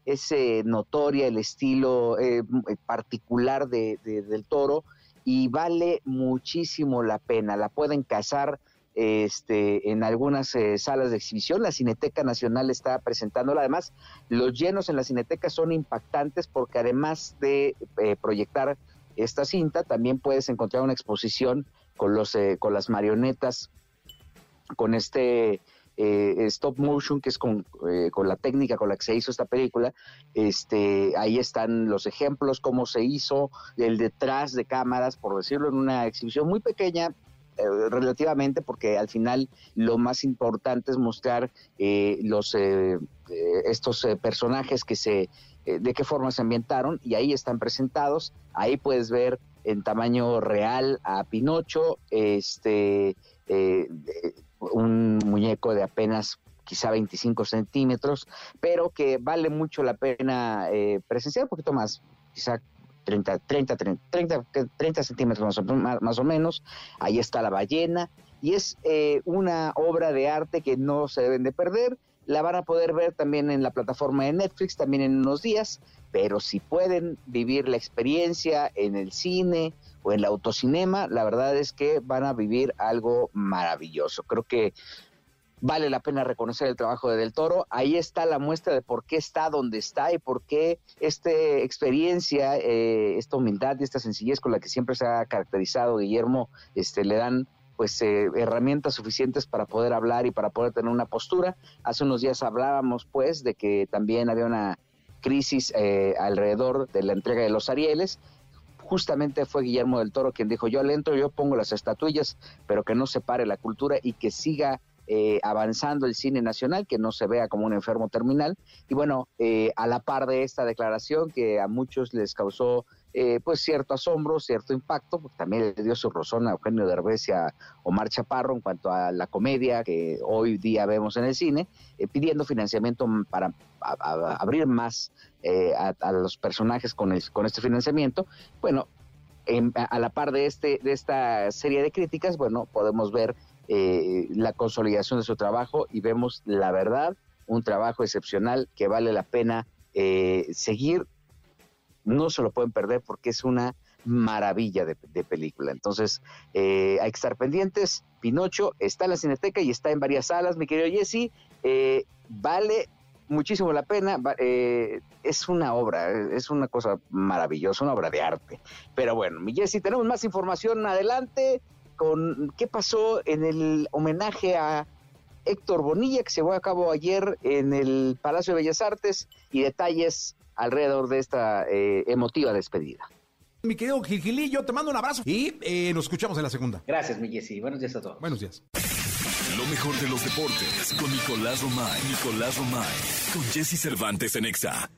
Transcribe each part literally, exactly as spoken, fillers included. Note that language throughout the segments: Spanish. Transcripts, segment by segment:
es eh, notoria el estilo eh, particular de, de, del Toro, y vale muchísimo la pena. La pueden cazar este, en algunas eh, salas de exhibición. La Cineteca Nacional está presentándola. Además, los llenos en la Cineteca son impactantes, porque además de eh, proyectar esta cinta, también puedes encontrar una exposición con los eh, con las marionetas, con este eh, stop motion, que es con, eh, con la técnica con la que se hizo esta película. Este, ahí están los ejemplos, cómo se hizo, el detrás de cámaras, por decirlo, en una exhibición muy pequeña, eh, relativamente, porque al final lo más importante es mostrar eh, los eh, eh, estos eh, personajes que se eh, de qué forma se ambientaron, y ahí están presentados. Ahí puedes ver en tamaño real a Pinocho, este eh, un muñeco de apenas quizá veinticinco centímetros, pero que vale mucho la pena eh, presenciar, un poquito más, quizá treinta, treinta, treinta, treinta centímetros más o, más o menos. Ahí está la ballena, y es eh, una obra de arte que no se deben de perder. La van a poder ver también en la plataforma de Netflix, también en unos días, pero si pueden vivir la experiencia en el cine o en el autocinema, la verdad es que van a vivir algo maravilloso. Creo que vale la pena reconocer el trabajo de Del Toro. Ahí está la muestra de por qué está donde está y por qué esta experiencia, eh, esta humildad y esta sencillez con la que siempre se ha caracterizado Guillermo, este, le dan pues eh, herramientas suficientes para poder hablar y para poder tener una postura. Hace unos días hablábamos pues de que también había una crisis eh, alrededor de la entrega de los Arieles. Justamente fue Guillermo del Toro quien dijo: yo le entro, yo pongo las estatuillas, pero que no se pare la cultura y que siga eh, avanzando el cine nacional, que no se vea como un enfermo terminal. Y bueno, eh, a la par de esta declaración que a muchos les causó Eh, pues cierto asombro, cierto impacto, porque también le dio su razón a Eugenio Derbez y a Omar Chaparro en cuanto a la comedia que hoy día vemos en el cine, eh, pidiendo financiamiento para a, a, abrir más eh, a, a los personajes con, el, con este financiamiento. Bueno, en, a la par de, este, de esta serie de críticas, bueno, podemos ver eh, la consolidación de su trabajo, y vemos, la verdad, un trabajo excepcional que vale la pena eh, seguir. No se lo pueden perder porque es una maravilla de, de película. Entonces, eh, hay que estar pendientes. Pinocho está en la Cineteca y está en varias salas, mi querido Jesse. Eh, vale muchísimo la pena. Eh, es una obra, es una cosa maravillosa, una obra de arte. Pero bueno, mi Jesse, tenemos más información adelante con qué pasó en el homenaje a Héctor Bonilla, que se llevó a cabo ayer en el Palacio de Bellas Artes, y detalles alrededor de esta eh, emotiva despedida. Mi querido Gilgilillo, te mando un abrazo y eh, nos escuchamos en la segunda. Gracias, mi Jessy. Buenos días a todos. Buenos días. Lo mejor de los deportes con Nicolás Romay. Nicolás Romay. Con Jesse Cervantes en Exa.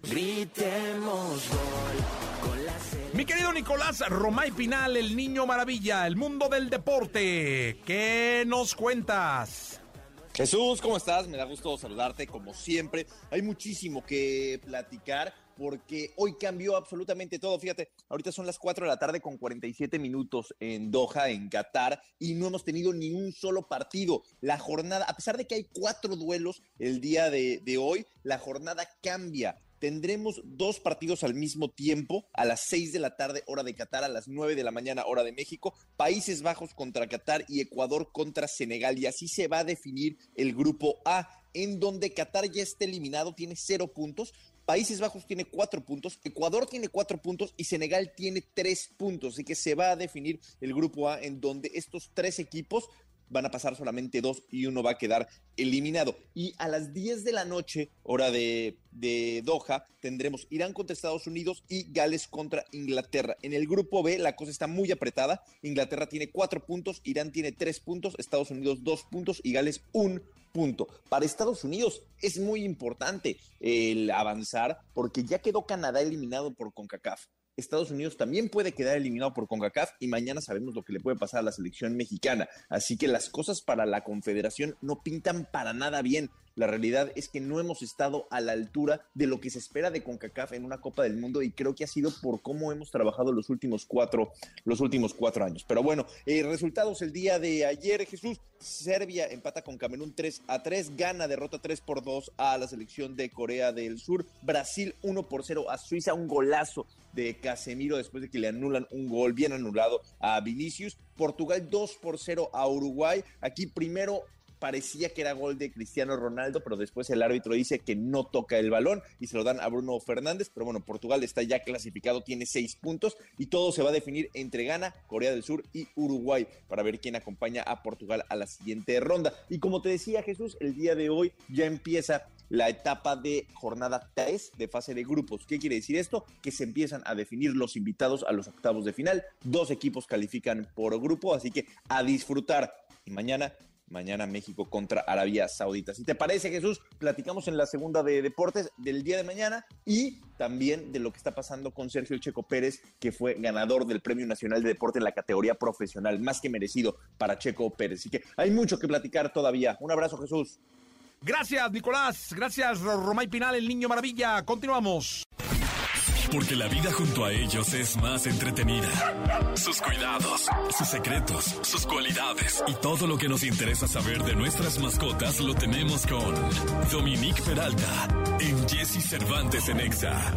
Gritemos gol con la selección. Mi querido Nicolás Romay Pinal, el niño maravilla, el mundo del deporte. ¿Qué nos cuentas? Jesús, ¿cómo estás? Me da gusto saludarte como siempre. Hay muchísimo que platicar porque hoy cambió absolutamente todo. Fíjate, ahorita son las cuatro de la tarde con cuarenta y siete minutos en Doha, en Qatar, y no hemos tenido ni un solo partido. La jornada, a pesar de que hay cuatro duelos el día de, de hoy, la jornada cambia. Tendremos dos partidos al mismo tiempo, a las seis de la tarde, hora de Qatar, a las nueve de la mañana, hora de México. Países Bajos contra Qatar y Ecuador contra Senegal. Y así se va a definir el grupo A, en donde Qatar ya está eliminado, tiene cero puntos. Países Bajos tiene cuatro puntos, Ecuador tiene cuatro puntos y Senegal tiene tres puntos. Así que se va a definir el grupo A, en donde estos tres equipos van a pasar solamente dos y uno va a quedar eliminado. Y a las diez de la noche, hora de, de Doha, tendremos Irán contra Estados Unidos y Gales contra Inglaterra. En el grupo B la cosa está muy apretada. Inglaterra tiene cuatro puntos, Irán tiene tres puntos, Estados Unidos dos puntos y Gales un punto. Para Estados Unidos es muy importante el avanzar porque ya quedó Canadá eliminado por CONCACAF. Estados Unidos también puede quedar eliminado por CONCACAF y mañana sabemos lo que le puede pasar a la selección mexicana. Así que las cosas para la Confederación no pintan para nada bien. la realidad es que no hemos estado a la altura de lo que se espera de CONCACAF en una Copa del Mundo, y creo que ha sido por cómo hemos trabajado los últimos cuatro, los últimos cuatro años. Pero bueno, eh, resultados el día de ayer, Jesús. Serbia empata con Camerún tres a tres, Ghana derrota tres por dos a la selección de Corea del Sur, Brasil uno por cero a Suiza, un golazo de Casemiro después de que le anulan un gol bien anulado a Vinicius, Portugal dos por cero a Uruguay. Aquí primero parecía que era gol de Cristiano Ronaldo, pero después el árbitro dice que no toca el balón y se lo dan a Bruno Fernández. Pero bueno, Portugal está ya clasificado, tiene seis puntos y todo se va a definir entre Ghana, Corea del Sur y Uruguay para ver quién acompaña a Portugal a la siguiente ronda. Y como te decía, Jesús, el día de hoy ya empieza la etapa de jornada tres de fase de grupos. ¿Qué quiere decir esto? Que se empiezan a definir los invitados a los octavos de final. Dos equipos califican por grupo, así que a disfrutar. Y mañana Mañana México contra Arabia Saudita. Si te parece, Jesús, platicamos en la segunda de deportes del día de mañana y también de lo que está pasando con Sergio Checo Pérez, que fue ganador del Premio Nacional de Deporte en la categoría profesional, más que merecido para Checo Pérez. Así que hay mucho que platicar todavía. Un abrazo, Jesús. Gracias, Nicolás. Gracias, Romay Pinal, el Niño Maravilla. Continuamos. Porque la vida junto a ellos es más entretenida. Sus cuidados, sus secretos, sus cualidades y todo lo que nos interesa saber de nuestras mascotas lo tenemos con Dominique Peralta en Jessy Cervantes en Exa.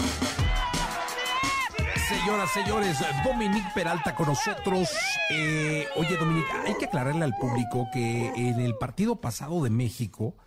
Señoras, señores, Dominique Peralta con nosotros. Eh, oye, Dominique, hay que aclararle al público que en el partido pasado de México,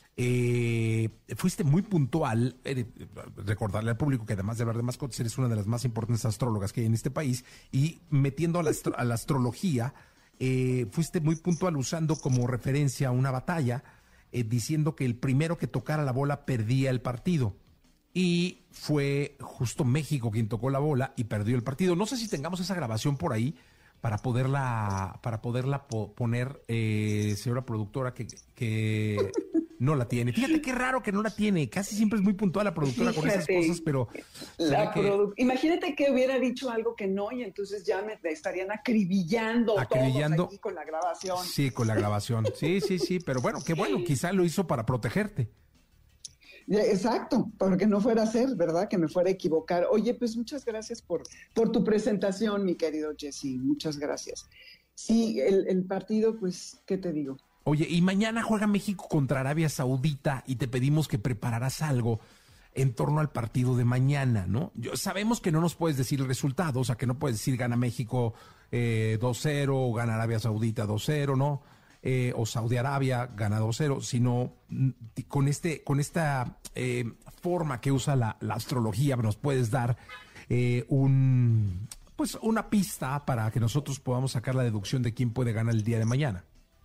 Eh, fuiste muy puntual, eh, recordarle al público que además de hablar de mascotas, eres una de las más importantes astrólogas que hay en este país, y metiendo a la, astro- a la astrología, eh, fuiste muy puntual usando como referencia una batalla, eh, diciendo que el primero que tocara la bola perdía el partido. Y fue justo México quien tocó la bola y perdió el partido. No sé si tengamos esa grabación por ahí para poderla, para poderla po- poner, eh, señora productora, que... que no la tiene. Fíjate qué raro que no la tiene. Casi siempre es muy puntual la productora Fíjate, con esas cosas, pero... La que... produ- Imagínate que hubiera dicho algo que no y entonces ya me estarían acribillando, Acribillando. todos aquí con la grabación. Sí, con la grabación. Sí, sí, sí, pero bueno, qué bueno. Quizá lo hizo para protegerte. Ya, exacto, porque no fuera a ser, ¿verdad? Que me fuera a equivocar. Oye, pues muchas gracias por, por tu presentación, mi querido Jessy. Muchas gracias. Sí, el, el partido, pues, ¿qué te digo? Oye, y mañana juega México contra Arabia Saudita y te pedimos que prepararás algo en torno al partido de mañana, ¿no? Yo, sabemos que no nos puedes decir el resultado, o sea, que no puedes decir gana México eh, dos cero o gana Arabia Saudita dos cero, ¿no? Eh, o Saudi Arabia gana dos cero, sino mm, con este con esta eh, forma que usa la, la astrología nos puedes dar eh, un pues una pista para que nosotros podamos sacar la deducción de quién puede ganar el día de mañana.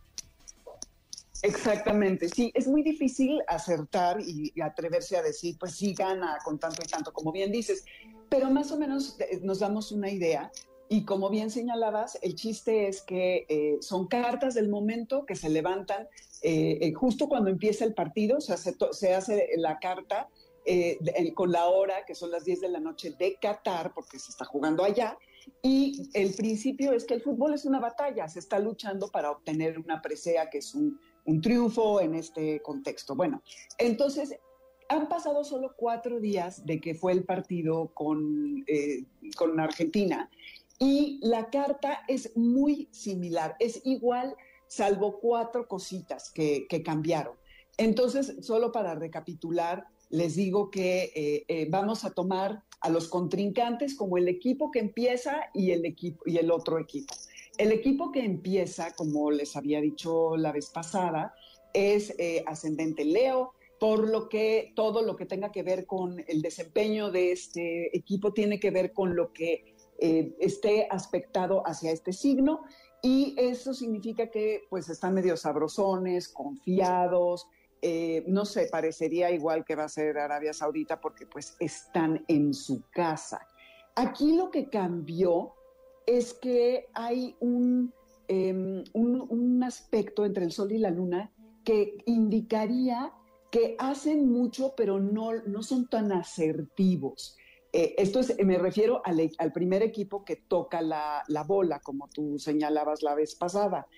Exactamente, sí, es muy difícil acertar y, y atreverse a decir, pues sí, gana con tanto y tanto, como bien dices, pero más o menos eh, nos damos una idea y como bien señalabas, el chiste es que eh, son cartas del momento que se levantan eh, eh, justo cuando empieza el partido, se hace, to- se hace la carta eh, de- con la hora, que son las diez de la noche de Qatar, porque se está jugando allá, y el principio es que el fútbol es una batalla, se está luchando para obtener una presea, que es un un triunfo en este contexto. Bueno, entonces han pasado solo cuatro días de que fue el partido con, eh, con Argentina y la carta es muy similar, es igual, salvo cuatro cositas que, que cambiaron. Entonces, solo para recapitular, les digo que eh, eh, vamos a tomar a los contrincantes como el equipo que empieza y el, equipo, y el otro equipo. El equipo que empieza, como les había dicho la vez pasada, es eh, ascendente Leo, por lo que todo lo que tenga que ver con el desempeño de este equipo tiene que ver con lo que eh, esté aspectado hacia este signo, y eso significa que pues están medio sabrosones, confiados, eh, no sé, parecería igual que va a ser Arabia Saudita porque pues están en su casa. Aquí lo que cambió es que hay un, eh, un, un aspecto entre el Sol y la Luna que indicaría que hacen mucho, pero no, no son tan asertivos. Eh, esto es, me refiero al, al primer equipo que toca la, la bola, como tú señalabas la vez pasada.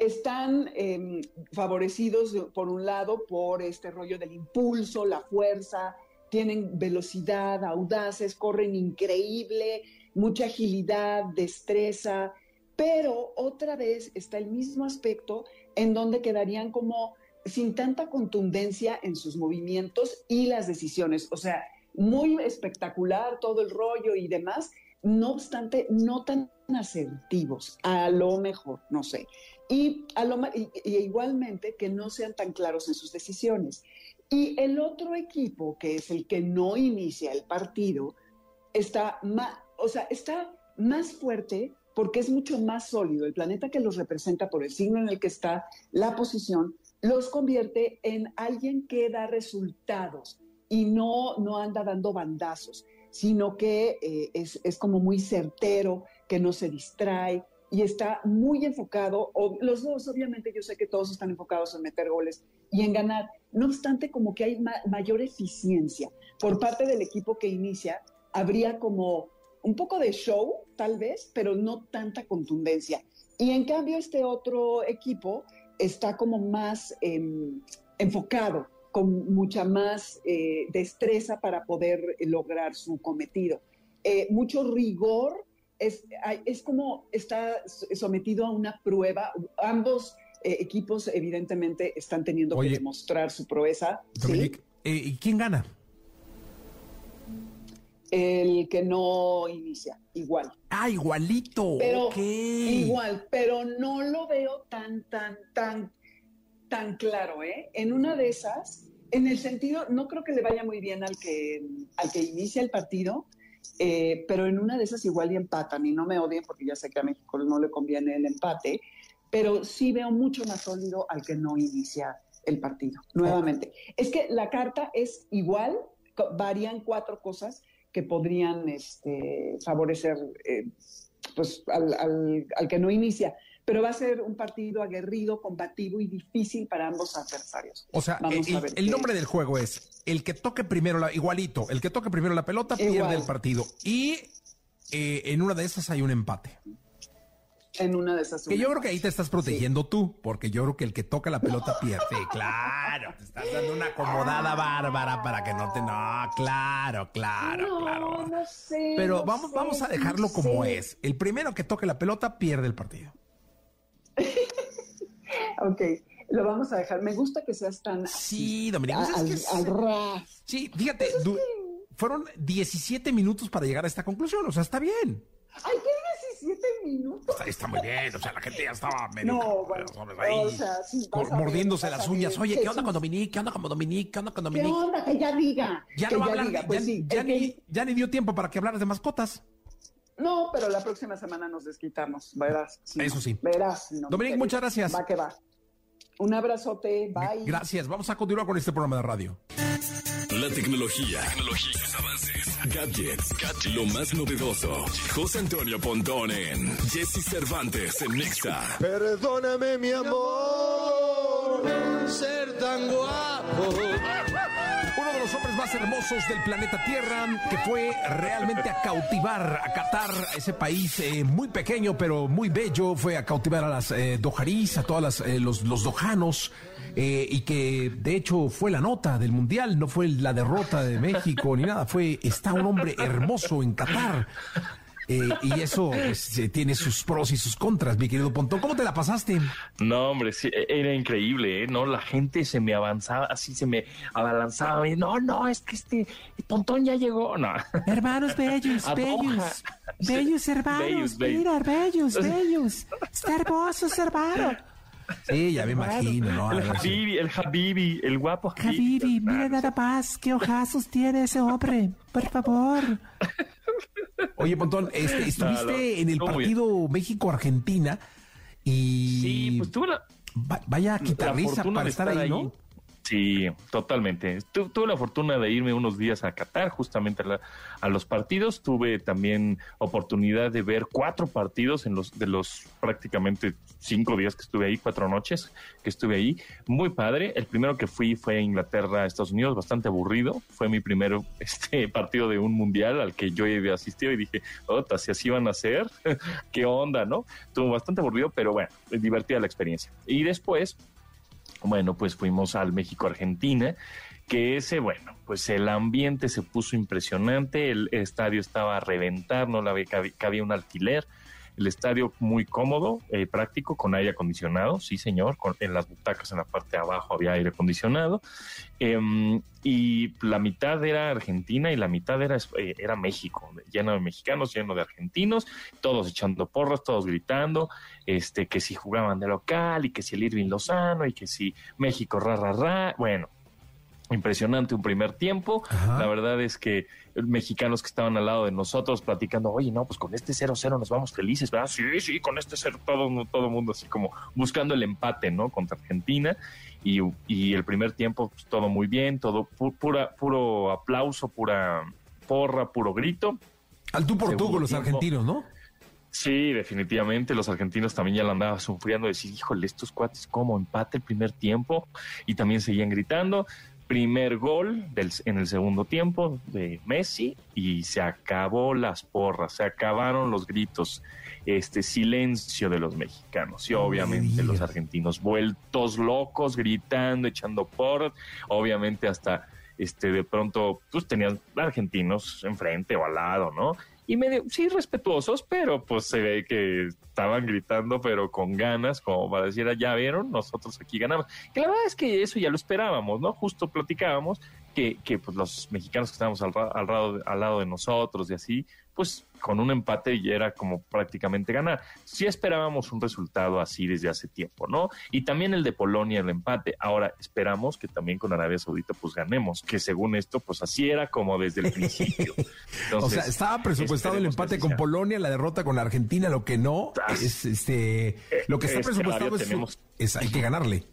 están eh, favorecidos por un lado por este rollo del impulso, la fuerza, tienen velocidad, audaces, corren increíble, mucha agilidad, destreza, pero otra vez está el mismo aspecto en donde quedarían como sin tanta contundencia en sus movimientos y las decisiones. O sea, muy espectacular todo el rollo y demás, no obstante, no tan asertivos, a lo mejor, no sé. Y, a lo, y, y igualmente que no sean tan claros en sus decisiones. Y el otro equipo, que es el que no inicia el partido, está más, o sea, está más fuerte porque es mucho más sólido. El planeta que los representa por el signo en el que está, la posición, los convierte en alguien que da resultados y no, no anda dando bandazos, sino que eh, es, es como muy certero, que no se distrae y está muy enfocado, o los dos obviamente yo sé que todos están enfocados en meter goles y en ganar, no obstante como que hay ma- mayor eficiencia. Por parte del equipo que inicia, habría como un poco de show tal vez, pero no tanta contundencia. Y en cambio este otro equipo está como más eh, enfocado, con mucha más eh, destreza para poder lograr su cometido. Eh, mucho rigor, es, es como está sometido a una prueba. Ambos eh, equipos evidentemente están teniendo Oye, que demostrar su proeza. Dominic, ¿sí? eh, ¿Y quién gana? El que no inicia, igual. Ah, igualito. Pero okay. Igual, pero no lo veo tan, tan, tan, tan claro, ¿eh? En una de esas, en el sentido, no creo que le vaya muy bien al que, al que inicia el partido, eh, pero en una de esas igual y empatan, y no me odien porque ya sé que a México no le conviene el empate, pero sí veo mucho más sólido al que no inicia el partido, nuevamente. Oh. Es que la carta es igual, varían cuatro cosas que podrían este, favorecer eh, pues, al, al, al que no inicia. Pero va a ser un partido aguerrido, combativo y difícil para ambos adversarios. O sea, Vamos el, a ver el qué... nombre del juego es el que toque primero, la, igualito, el que toque primero la pelota Igual. pierde el partido. Y eh, en una de esas hay un empate. En una de esas. Que yo creo que ahí te estás protegiendo sí. tú, porque yo creo que el que toca la pelota pierde. Claro, te estás dando una acomodada bárbara para que no te... No, claro, claro, no, claro. No sé, Pero no vamos, sé, vamos a dejarlo no como sé. es. El primero que toque la pelota pierde el partido. Ok, lo vamos a dejar. Me gusta que seas tan... Sí, Dominic. Al, es que es... al ra. Sí, fíjate, pues du... que... fueron diecisiete minutos para llegar a esta conclusión. O sea, está bien. Ay, ¿qué diecisiete minutos? Está, está muy bien, o sea, la gente ya estaba medio... No, bueno, ahí, o sea, sí, mordiéndose ver, las uñas. Oye, ¿qué onda sí. con Dominic? ¿Qué onda con Dominic? ¿Qué onda con Dominic? ¿Qué onda? Que ya diga. Ya que no va ya a hablar, diga. ya, Pues ya, sí, ya, ni, que... ya ni dio tiempo para que hablaras de mascotas. No, pero la próxima semana nos desquitamos, verás. Sí, Eso sí. Verás. No Dominic, muchas gracias. Va que va. Un abrazote, bye. Gracias, vamos a continuar con este programa de radio. La tecnología, tecnología, sus avances, gadgets, gadgets, lo más novedoso. José Antonio Pontón en Jesse Cervantes en Nexa. Perdóname, mi amor, ser tan guapo. Uno de los hombres más hermosos del planeta Tierra, que fue realmente a cautivar a Qatar, ese país eh, muy pequeño pero muy bello, fue a cautivar a las eh, doharís, a todos eh, los, los dojanos, eh, y que de hecho fue la nota del mundial, no fue la derrota de México ni nada, fue, está un hombre hermoso en Qatar. Eh, y eso pues, eh, tiene sus pros y sus contras, mi querido Pontón. ¿Cómo te la pasaste? No, hombre, sí, era increíble, ¿eh? No, la gente se me avanzaba, así se me abalanzaba. Y, no, no, es que este Pontón ya llegó. No. Hermanos bellos, bellos, bellos hermanos, bellos, bellos. Mira, bellos, bellos. Está hermoso, hermano. Sí, ya me imagino, ¿no? El Habibi, el Habibi, el guapo Habibi. Habibi, mira nada más, qué ojazos tiene ese hombre, por favor. Oye, Pontón, este, estuviste no, no, en el partido México-Argentina y... Sí, pues tuve la... Va, vaya guitarriza para estar, estar ahí, ¿no? Sí, totalmente. Tu, tuve la fortuna de irme unos días a Qatar, justamente a, la, a los partidos. Tuve también oportunidad de ver cuatro partidos en los de los prácticamente cinco días que estuve ahí, cuatro noches que estuve ahí. Muy padre. El primero que fui fue a Inglaterra, Estados Unidos, bastante aburrido. Fue mi primer este, partido de un mundial al que yo había asistido y dije, ota, si así van a ser, qué onda, ¿no? Estuvo bastante aburrido, pero bueno, divertida la experiencia. Y después... Bueno, pues fuimos al México-Argentina, que ese, bueno, pues el ambiente se puso impresionante, el estadio estaba a reventar, no la cabía un alquiler, el estadio muy cómodo, eh, práctico, con aire acondicionado, sí señor, con, en las butacas en la parte de abajo había aire acondicionado, eh, y la mitad era Argentina y la mitad era, eh, era México, lleno de mexicanos, lleno de argentinos, todos echando porras, todos gritando, este, que si jugaban de local y que si el Irving Lozano y que si México ra, ra, ra, bueno, impresionante un primer tiempo. Ajá. La verdad es que mexicanos que estaban al lado de nosotros platicando, oye, no, pues con este cero cero nos vamos felices, ¿verdad? Sí, sí, con este cero, todo todo el mundo así como buscando el empate, ¿no? Contra Argentina. Y, y el primer tiempo, pues todo muy bien, todo pu pura, puro aplauso, pura porra, puro grito. Al tú por tú con los argentinos, ¿no? Sí, definitivamente, los argentinos también ya la andaban sufriendo, decir, híjole, estos cuates, ¿cómo empate el primer tiempo? Y también seguían gritando. Primer gol del, en el segundo tiempo de Messi y se acabó las porras, se acabaron los gritos, este silencio de los mexicanos y obviamente los argentinos vueltos locos, gritando, echando porras, obviamente hasta este de pronto pues tenían argentinos enfrente o al lado, ¿no? Y medio, sí, respetuosos, pero pues se ve que estaban gritando, pero con ganas, como para decir, ya vieron, nosotros aquí ganamos. Que la verdad es que eso ya lo esperábamos, ¿no? Justo platicábamos que, que pues los mexicanos que estábamos al, al, lado, al lado de nosotros y así, pues con un empate ya era como prácticamente ganar. Sí esperábamos un resultado así desde hace tiempo, ¿no? Y también el de Polonia, el empate. Ahora esperamos que también con Arabia Saudita pues ganemos, que según esto pues así era como desde el principio. Entonces, o sea, estaba presupuestado el empate con Polonia, la derrota con Argentina, lo que no es este, lo que está es presupuestado que es, tenemos... es hay que ganarle.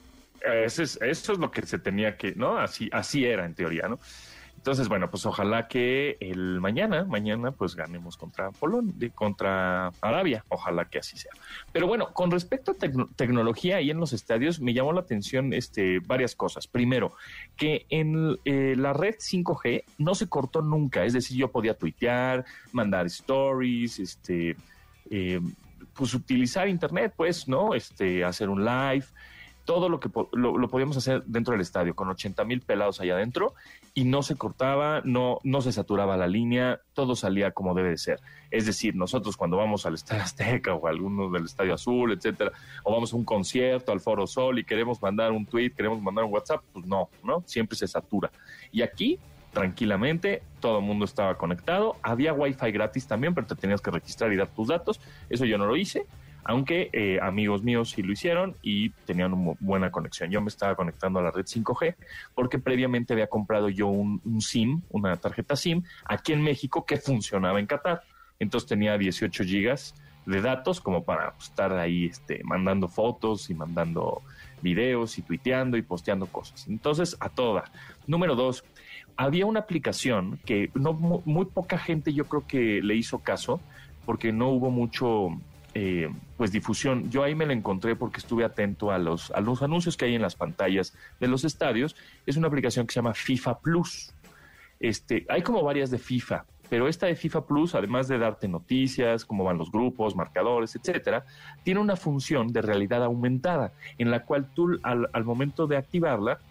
Eso es, eso es lo que se tenía que, ¿no? Así, así era en teoría, ¿no? Entonces, bueno, pues ojalá que el mañana, mañana, pues ganemos contra Polonia, contra Arabia, ojalá que así sea. Pero bueno, con respecto a tecno tecnología ahí en los estadios, me llamó la atención este, varias cosas. Primero, que en eh, la red cinco G no se cortó nunca, es decir, yo podía tuitear, mandar stories, este, eh, pues utilizar internet, pues, ¿no? Este, hacer un live. Todo lo que lo, lo podíamos hacer dentro del estadio, con ochenta mil pelados allá adentro, y no se cortaba, no, no se saturaba la línea, todo salía como debe de ser. Es decir, nosotros cuando vamos al Estadio Azteca o a alguno del Estadio Azul, etcétera, o vamos a un concierto, al Foro Sol, y queremos mandar un tweet, queremos mandar un WhatsApp, pues no, ¿no? Siempre se satura. Y aquí, tranquilamente, todo el mundo estaba conectado, había Wi-Fi gratis también, pero te tenías que registrar y dar tus datos, eso yo no lo hice, aunque eh, amigos míos sí lo hicieron y tenían una buena conexión. Yo me estaba conectando a la red cinco G porque previamente había comprado yo un, un SIM, una tarjeta SIM, aquí en México que funcionaba en Qatar. Entonces tenía dieciocho gigas de datos como para pues, estar ahí este, mandando fotos y mandando videos y tuiteando y posteando cosas. Entonces, a toda. Número dos, había una aplicación que no muy poca gente yo creo que le hizo caso porque no hubo mucho... Eh, pues difusión. Yo ahí me la encontré porque estuve atento a los, a los anuncios que hay en las pantallas de los estadios. Es una aplicación que se llama FIFA Plus. Este, hay como varias de FIFA, pero esta de FIFA Plus, además de darte noticias, cómo van los grupos, marcadores, etcétera, tiene una función de realidad aumentada, en la cual tú al, al momento de activarla,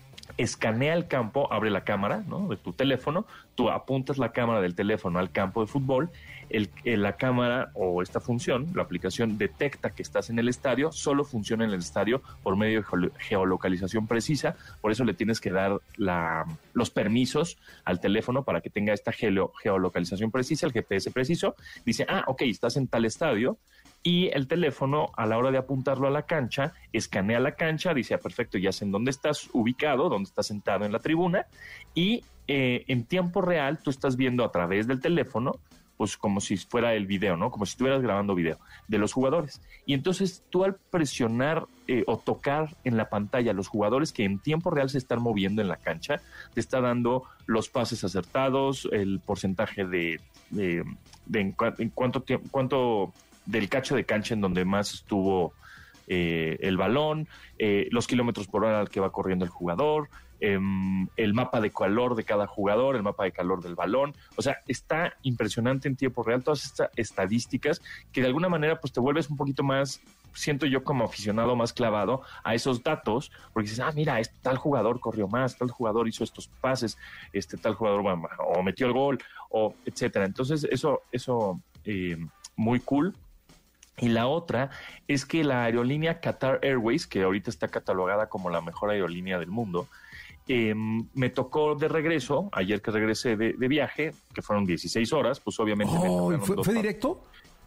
escanea el campo, abre la cámara, ¿no?, de tu teléfono, tú apuntas la cámara del teléfono al campo de fútbol, el, el, la cámara o esta función, la aplicación detecta que estás en el estadio, solo funciona en el estadio por medio de geolocalización precisa, por eso le tienes que dar la, los permisos al teléfono para que tenga esta geo, geolocalización precisa, el G P S preciso, dice, ah, ok, estás en tal estadio, y el teléfono, a la hora de apuntarlo a la cancha, escanea la cancha, dice, ah, perfecto, ya sé en dónde estás ubicado, dónde estás sentado en la tribuna, y eh, en tiempo real tú estás viendo a través del teléfono, pues como si fuera el video, ¿no? Como si estuvieras grabando video de los jugadores. Y entonces tú al presionar eh, o tocar en la pantalla los jugadores que en tiempo real se están moviendo en la cancha, te está dando los pases acertados, el porcentaje de, de, de en, cua, en cuánto tiempo, cuánto del cacho de cancha en donde más estuvo eh, el balón, eh, los kilómetros por hora al que va corriendo el jugador, eh, el mapa de calor de cada jugador, el mapa de calor del balón. O sea, está impresionante en tiempo real todas estas estadísticas que de alguna manera pues te vuelves un poquito más, siento yo como aficionado, más clavado a esos datos, porque dices, ah, mira, este tal jugador corrió más, tal jugador hizo estos pases, este tal jugador bueno, o metió el gol, o etcétera. Entonces eso, eso eh, muy cool. Y la otra es que la aerolínea Qatar Airways, que ahorita está catalogada como la mejor aerolínea del mundo, eh, me tocó de regreso, ayer que regresé de, de viaje, que fueron dieciséis horas, pues obviamente... Oh, me ¿fue, ¿Fue directo?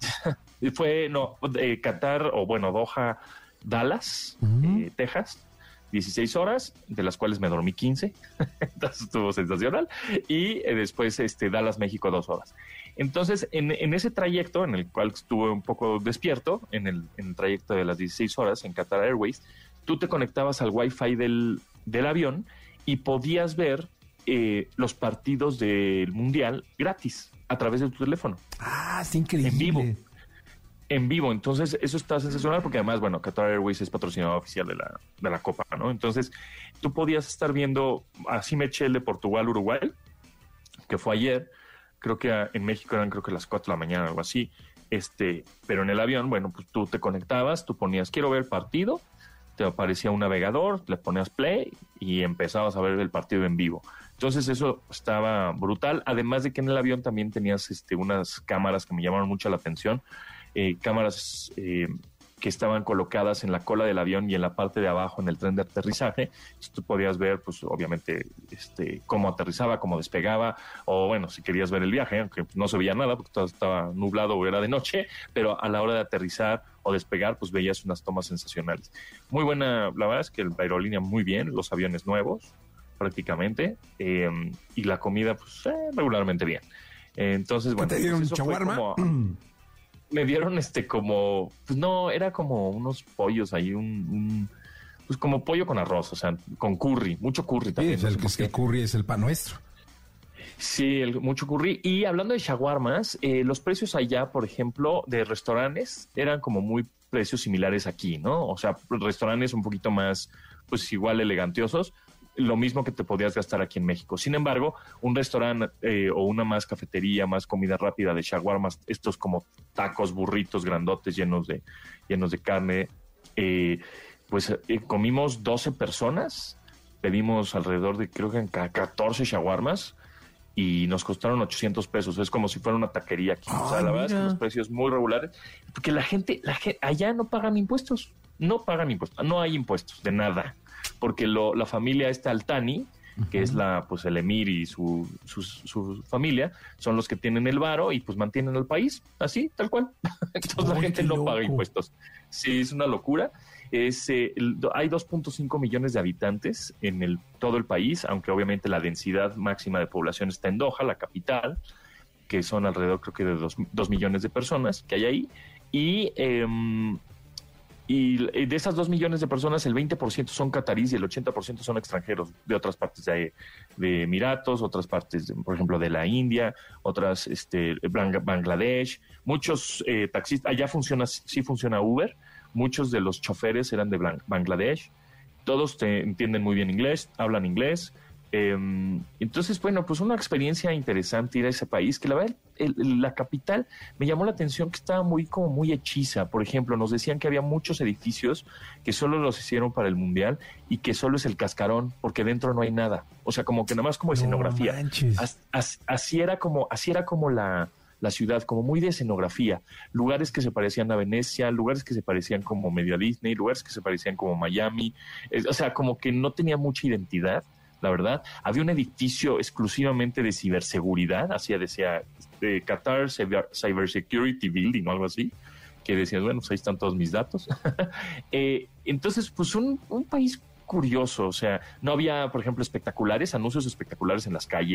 Fue, no, eh, Qatar, o bueno, Doha, Dallas, uh-huh. eh, Texas, dieciséis horas, de las cuales me dormí quince, entonces estuvo sensacional, y eh, después este, Dallas, México, dos horas. Entonces, en, en ese trayecto, en el cual estuve un poco despierto, en el, en el trayecto de las dieciséis horas en Qatar Airways, tú te conectabas al Wi-Fi del, del avión y podías ver eh, los partidos del Mundial gratis a través de tu teléfono. Ah, es increíble. En vivo. En vivo. Entonces, eso está sensacional porque además, bueno, Qatar Airways es patrocinador oficial de la, de la Copa, ¿no? Entonces, tú podías estar viendo, así me eché el de Portugal-Uruguay, que fue ayer. Creo que en México eran creo que las cuatro de la mañana, algo así. Este, pero en el avión, bueno, pues tú te conectabas, tú ponías, quiero ver el partido, te aparecía un navegador, le ponías play y empezabas a ver el partido en vivo. Entonces eso estaba brutal, además de que en el avión también tenías este, unas cámaras que me llamaron mucho la atención, eh, cámaras eh, que estaban colocadas en la cola del avión y en la parte de abajo en el tren de aterrizaje. Entonces, tú podías ver, pues obviamente, este, cómo aterrizaba, cómo despegaba, o bueno, si querías ver el viaje, aunque no se veía nada porque todo estaba nublado o era de noche, pero a la hora de aterrizar o despegar, pues veías unas tomas sensacionales. Muy buena, la verdad es que la aerolínea muy bien, los aviones nuevos prácticamente, eh, y la comida, pues eh, regularmente bien. Eh, entonces, bueno, ¿te dieron pues, eso shawarma? Fue como, me dieron este como, pues no, era como unos pollos ahí, un, un pues como pollo con arroz, o sea, con curry, mucho curry también. Sí, es el, no sé el curry es el pan nuestro. Sí, el, mucho curry. Y hablando de shawarmas, eh, los precios allá, por ejemplo, de restaurantes eran como muy precios similares aquí, ¿no? O sea, restaurantes un poquito más, pues igual elegantiosos, lo mismo que te podías gastar aquí en México. Sin embargo, un restaurante eh, o una más cafetería, más comida rápida de shawarmas, estos como tacos, burritos grandotes llenos de, llenos de carne, eh, pues eh, comimos doce personas, pedimos alrededor de creo que catorce shawarmas y nos costaron ochocientos pesos. Es como si fuera una taquería aquí. Ay, o sea, la verdad es que los precios muy regulares, porque la gente, la gente allá no pagan impuestos, no pagan impuestos, no hay impuestos de nada. Porque lo, la familia esta Altani, que uh-huh. es la pues el emir y su, su, su familia, son los que tienen el varo y pues mantienen al país, así, tal cual. Entonces oh, la gente no loco. paga impuestos. Sí, es una locura. Es, eh, el, hay dos punto cinco millones de habitantes en el, todo el país, aunque obviamente la densidad máxima de población está en Doha, la capital, que son alrededor creo que de dos millones de personas que hay ahí. Y... Eh, Y de esas dos millones de personas, el veinte por ciento son catarís y el ochenta por ciento son extranjeros de otras partes de, de Emiratos, otras partes, de, por ejemplo, de la India, otras, este, Bangladesh. Muchos eh, taxistas, allá funciona, sí funciona Uber. Muchos de los choferes eran de Bangladesh. Todos te entienden muy bien inglés, hablan inglés. Eh, entonces, bueno, pues una experiencia interesante ir a ese país, que la verdad, el, el, la capital me llamó la atención que estaba muy como muy hechiza. Por ejemplo, nos decían que había muchos edificios que solo los hicieron para el Mundial y que solo es el cascarón, porque dentro no hay nada. O sea, como que nada más como escenografía. No as, as, así era como, así era como la, la ciudad, como muy de escenografía. Lugares que se parecían a Venecia, lugares que se parecían como medio a Disney, lugares que se parecían como Miami. Eh, o sea, como que no tenía mucha identidad. La verdad, había un edificio exclusivamente de ciberseguridad, así decía eh, Qatar Cyber, Cybersecurity Building o algo así, que decías, bueno, pues ahí están todos mis datos. eh, entonces, pues un, un país curioso, o sea, no había, por ejemplo, espectaculares, anuncios espectaculares en las calles,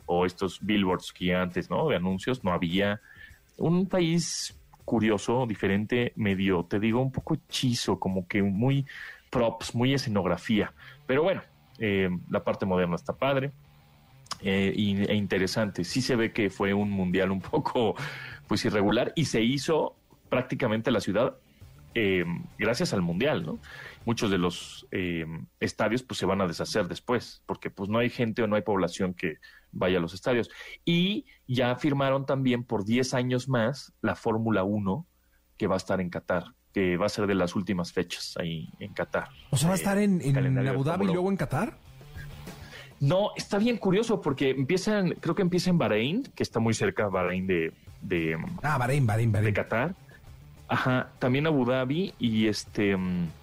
o estos billboards gigantes, ¿no? De anuncios, no había. Un país curioso, diferente, medio, te digo, un poco hechizo, como que muy props, muy escenografía. Pero bueno, eh, la parte moderna está padre eh, y, e interesante. Sí se ve que fue un mundial un poco, pues, irregular y se hizo prácticamente la ciudad eh, gracias al mundial, ¿no? Muchos de los eh, estadios pues se van a deshacer después, porque pues no hay gente o no hay población que vaya a los estadios. Y ya firmaron también por diez años más la Fórmula uno, que va a estar en Qatar, que va a ser de las últimas fechas ahí en Qatar. O sea, ¿va a estar en, en Abu Dhabi y luego en Qatar? No, está bien curioso porque empiezan, creo que empieza en Bahrein, que está muy cerca Bahrein de, de ah, Bahrein, Bahrein, Bahrein. de Qatar. Ajá, también Abu Dhabi y este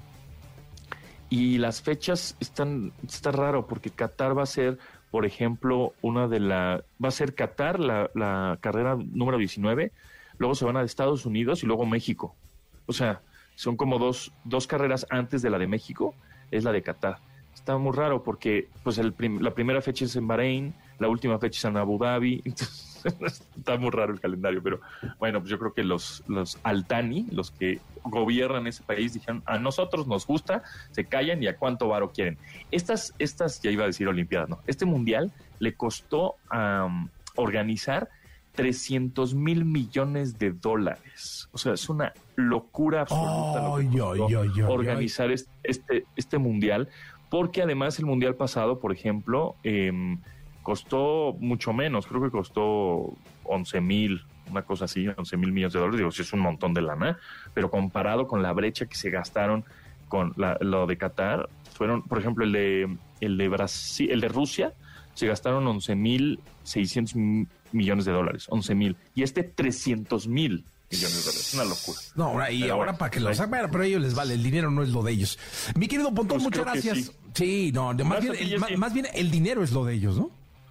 y las fechas están, está raro porque Qatar va a ser, por ejemplo, una de la, va a ser Qatar la, la carrera número diecinueve, luego se van a Estados Unidos y luego México. O sea, son como dos, dos carreras antes de la de México, es la de Qatar. Está muy raro porque pues el prim, la primera fecha es en Bahrein, la última fecha es en Abu Dhabi, entonces está muy raro el calendario, pero bueno, pues yo creo que los, los Altani, los que gobiernan ese país, dijeron, a nosotros nos gusta, se callan y a cuánto varo quieren. Estas, estas ya iba a decir Olimpiadas, ¿no? Este mundial le costó um, organizar trescientos mil millones de dólares. O sea, es una locura absoluta oh, lo que yo, yo, yo, organizar yo. Este, este, este mundial, porque además el mundial pasado, por ejemplo, eh, costó mucho menos, creo que costó once mil, una cosa así, once mil millones de dólares, digo, sí es un montón de lana, pero comparado con la brecha que se gastaron con la, lo de Qatar, fueron, por ejemplo, el de el de Brasil, el de Rusia, se gastaron once mil seiscientos millones de dólares, once mil, y este trescientos mil millones de dólares, una locura. No, ahora, y pero ahora bueno, para que lo saquen, bueno, pero a ellos les vale, el dinero no es lo de ellos. Mi querido Pontón, pues muchas gracias. Sí. sí, no, más bien, el, más, más bien el dinero es lo de ellos, ¿no?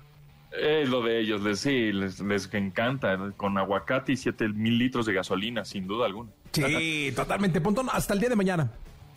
Es lo de ellos, les, sí, les, les encanta, con aguacate y siete mil litros de gasolina, sin duda alguna. Sí, totalmente. Pontón, hasta el día de mañana.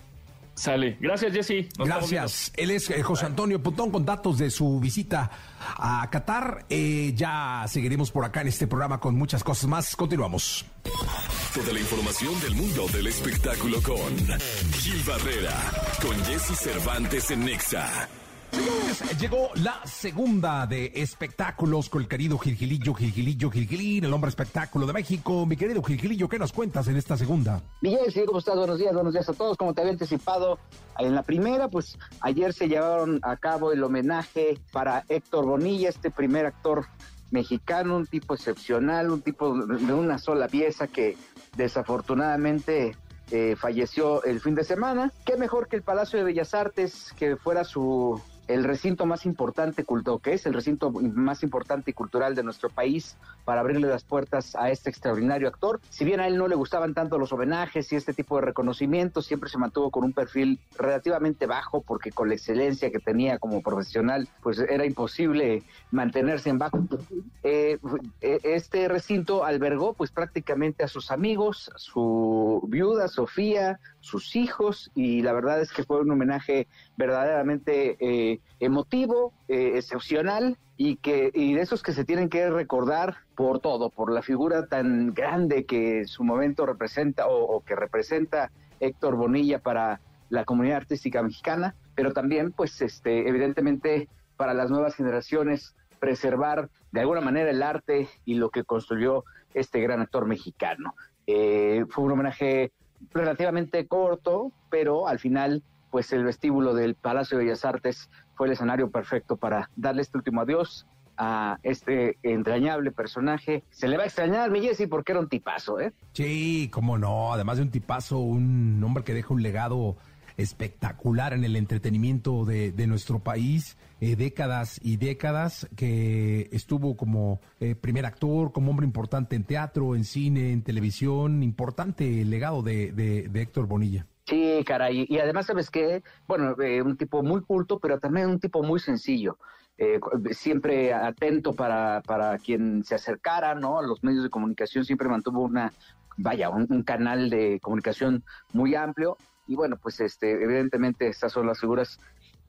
Sale. Gracias, Jesse. Nos Gracias. Él es eh, José Antonio Pontón con datos de su visita a Qatar. Eh, ya seguiremos por acá en este programa con muchas cosas más. Continuamos. Toda la información del mundo del espectáculo con Gil Barrera, con Jesse Cervantes en Nexa. Señores, llegó la segunda de espectáculos con el querido Gilgilillo, Gilgilillo, Gilgilín, el hombre espectáculo de México. Mi querido Gilgilillo, ¿qué nos cuentas en esta segunda? Miguel, sí, ¿cómo estás? Buenos días, buenos días a todos. Como te había anticipado en la primera, pues ayer se llevaron a cabo el homenaje para Héctor Bonilla, este primer actor mexicano, un tipo excepcional, un tipo de una sola pieza que desafortunadamente eh, falleció el fin de semana. Qué mejor que el Palacio de Bellas Artes, que fuera su... el recinto más importante, culto, que es el recinto más importante y cultural de nuestro país, para abrirle las puertas a este extraordinario actor. Si bien a él no le gustaban tanto los homenajes y este tipo de reconocimientos, siempre se mantuvo con un perfil relativamente bajo, porque con la excelencia que tenía como profesional, pues era imposible mantenerse en bajo. Eh, este recinto albergó pues prácticamente a sus amigos, su viuda Sofía, sus hijos, y la verdad es que fue un homenaje verdaderamente eh, emotivo, eh, excepcional, y que y de esos que se tienen que recordar por todo, por la figura tan grande que en su momento representa o, o que representa Héctor Bonilla para la comunidad artística mexicana, pero también pues este evidentemente para las nuevas generaciones preservar de alguna manera el arte y lo que construyó este gran actor mexicano. Eh, fue un homenaje relativamente corto, pero al final pues el vestíbulo del Palacio de Bellas Artes fue el escenario perfecto para darle este último adiós a este entrañable personaje. Se le va a extrañar, mi Jessy, porque era un tipazo, ¿eh? Sí, cómo no, además de un tipazo, un hombre que deja un legado espectacular en el entretenimiento de, de nuestro país, eh, décadas y décadas, que estuvo como eh, primer actor, como hombre importante en teatro, en cine, en televisión, importante el legado de, de, de Héctor Bonilla. Sí, caray, y además, ¿sabes qué? Bueno, eh, un tipo muy culto, pero también un tipo muy sencillo, eh, siempre atento para, para quien se acercara, ¿no? A los medios de comunicación, siempre mantuvo una, vaya, un, un canal de comunicación muy amplio, y bueno, pues este, evidentemente estas son las figuras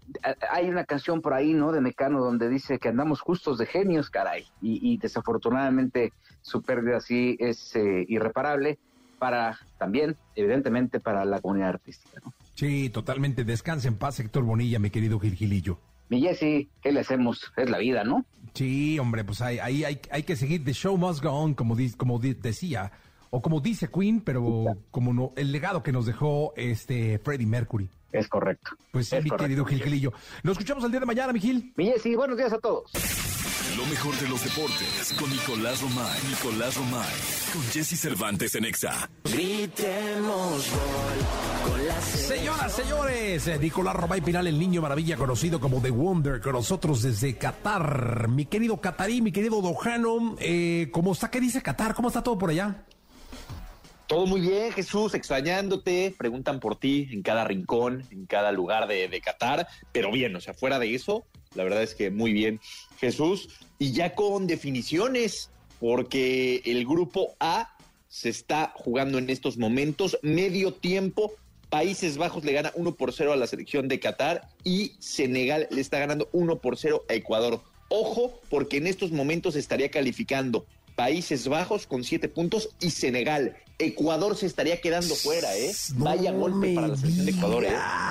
hay una canción por ahí, ¿no? De Mecano donde dice que andamos justos de genios, caray. Y, y desafortunadamente su pérdida sí es eh, irreparable para también, evidentemente, para la comunidad artística, ¿no? Sí, totalmente. Descansa en paz, Héctor Bonilla, mi querido Gilgilillo. Mi Jessy, ¿qué le hacemos? Es la vida, ¿no? Sí, hombre, pues ahí hay, hay, hay que seguir. The show must go on, como, di, como di, decía, o como dice Queen, pero como no, el legado que nos dejó este Freddie Mercury. Es correcto. Pues sí, es mi correcto. querido Gilgilillo. Nos escuchamos el día de mañana, mi Gil. Mi Jessy, buenos días a todos. Lo mejor de los deportes con Nicolás Romay. Nicolás Romay. Con Jesse Cervantes en Exa. Gritemos gol con la Señoras, señores, eh, Nicolás Romay Pinal, el niño maravilla conocido como The Wonder, con nosotros desde Qatar. Mi querido Qatarí, mi querido Dojano, eh, ¿cómo está? ¿Qué dice Qatar? ¿Cómo está todo por allá? Todo muy bien, Jesús, extrañándote, preguntan por ti en cada rincón, en cada lugar de, de Qatar, pero bien, o sea, fuera de eso, la verdad es que muy bien, Jesús, y ya con definiciones, porque el grupo A se está jugando en estos momentos, medio tiempo, Países Bajos le gana uno por cero a la selección de Qatar y Senegal le está ganando uno por cero a Ecuador. Ojo, porque en estos momentos estaría calificando Países Bajos con siete puntos y Senegal. Ecuador se estaría quedando fuera, ¿eh? No Vaya golpe para la selección de Ecuador, ¿eh?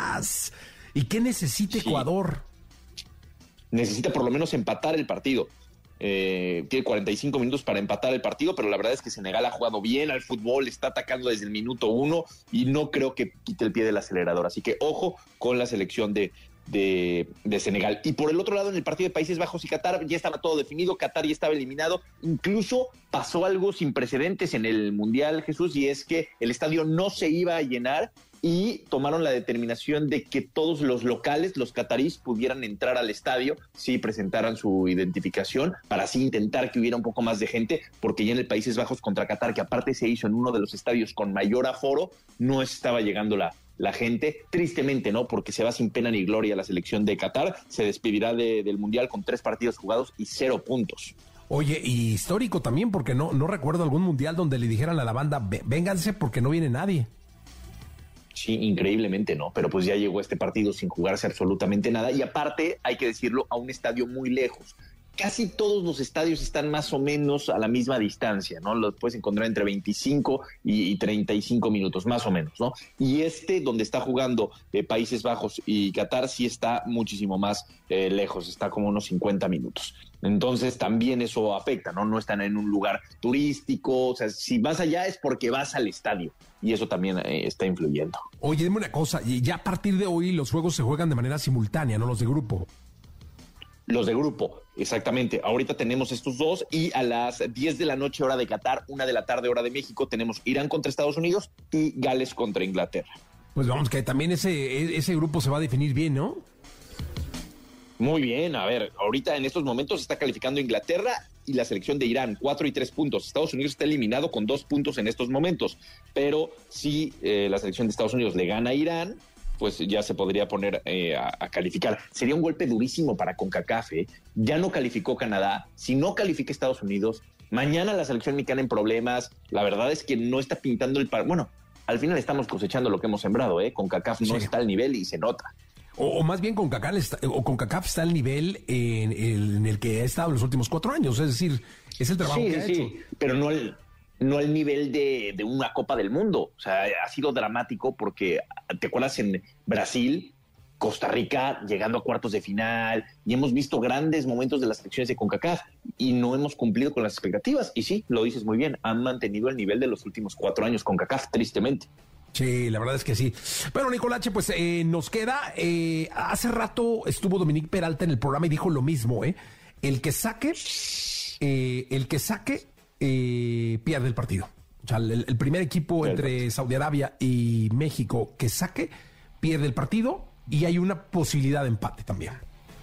¿Y qué necesita Sí. Ecuador? Necesita por lo menos empatar el partido. Eh, tiene cuarenta y cinco minutos para empatar el partido, pero la verdad es que Senegal ha jugado bien al fútbol, está atacando desde el minuto uno y no creo que quite el pie del acelerador. Así que ojo con la selección de, de, de Senegal. Y por el otro lado, en el partido de Países Bajos y Qatar, ya estaba todo definido, Qatar ya estaba eliminado. Incluso pasó algo sin precedentes en el Mundial, Jesús, y es que el estadio no se iba a llenar y tomaron la determinación de que todos los locales, los catarís, pudieran entrar al estadio si presentaran su identificación, para así intentar que hubiera un poco más de gente, porque ya en el Países Bajos contra Qatar, que aparte se hizo en uno de los estadios con mayor aforo, no estaba llegando la, la gente, tristemente, ¿no? Porque se va sin pena ni gloria la selección de Qatar, se despedirá de, del Mundial con tres partidos jugados y cero puntos. Oye, y histórico también, porque no, no recuerdo algún mundial donde le dijeran a la banda, vénganse porque no viene nadie. Sí, increíblemente no, pero pues ya llegó este partido sin jugarse absolutamente nada y aparte, hay que decirlo, a un estadio muy lejos. Casi todos los estadios están más o menos a la misma distancia, ¿no? Los puedes encontrar entre veinticinco y treinta y cinco minutos, más o menos, ¿no? Y este, donde está jugando eh, Países Bajos y Qatar, sí está muchísimo más eh, lejos, está como unos cincuenta minutos. Entonces también eso afecta, ¿no? No están en un lugar turístico, o sea, si vas allá es porque vas al estadio y eso también eh, está influyendo. Oye, dime una cosa, ya a partir de hoy los juegos se juegan de manera simultánea, no los de grupo. Los de grupo, exactamente. Ahorita tenemos estos dos y a las diez de la noche hora de Qatar, una de la tarde hora de México, tenemos Irán contra Estados Unidos y Gales contra Inglaterra. Pues vamos, que también ese, ese grupo se va a definir bien, ¿no? Muy bien, a ver, ahorita en estos momentos está calificando Inglaterra y la selección de Irán, cuatro y tres puntos. Estados Unidos está eliminado con dos puntos en estos momentos, pero si eh, la selección de Estados Unidos le gana a Irán, pues ya se podría poner eh, a, a calificar. Sería un golpe durísimo para CONCACAF, ¿eh? Ya no calificó Canadá, si no califica Estados Unidos, mañana la selección mexicana en problemas. La verdad es que no está pintando el par... Bueno, al final estamos cosechando lo que hemos sembrado, ¿eh? CONCACAF no Sí. está al nivel y se nota. O, o más bien CONCACAF está, o CONCACAF está al nivel en el, en el que ha estado en los últimos cuatro años, es decir, es el trabajo Sí, que ha sí, hecho. sí, pero no al, no al nivel de, de una Copa del Mundo. O sea, ha sido dramático porque, ¿te acuerdas en Brasil, Costa Rica llegando a cuartos de final? Y hemos visto grandes momentos de las selecciones de CONCACAF y no hemos cumplido con las expectativas. Y sí, lo dices muy bien, han mantenido el nivel de los últimos cuatro años CONCACAF, tristemente. Sí, la verdad es que sí. Bueno, Nicolache, pues eh, nos queda, eh, hace rato estuvo Dominique Peralta en el programa y dijo lo mismo, ¿eh? El que saque, eh, el que saque, eh, pierde el partido. O sea, el, el primer equipo Perfecto. entre Saudi Arabia y México que saque, pierde el partido y hay una posibilidad de empate también.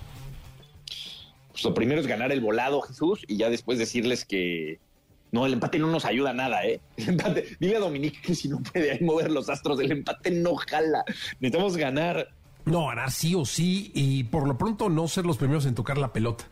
Pues lo primero es ganar el volado, Jesús, y ya después decirles que no, el empate no nos ayuda a nada, ¿eh? El empate, dile a Dominique que si no puede ahí mover los astros, el empate no jala. Necesitamos ganar. No, ganar sí o sí y por lo pronto no ser los primeros en tocar la pelota.